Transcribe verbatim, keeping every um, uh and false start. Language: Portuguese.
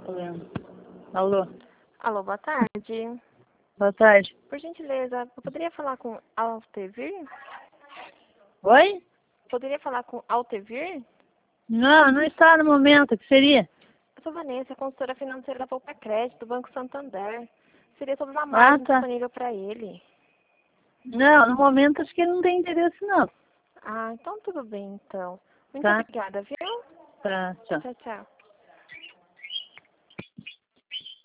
Alô? Alô, boa tarde. Boa tarde. Por gentileza, eu poderia falar com Altevir? Oi? Poderia falar com Altevir? Não, não está no momento. O que seria? Eu sou Vanessa, consultora financeira da Poupa Crédito, do Banco Santander. Seria sobre uma Ah, margem tá. disponível para ele. Não, no momento acho que ele não tem interesse, não. Ah, então tudo bem, então. Muito Tá? obrigada, viu? Tá, tchau. Tchau, tchau.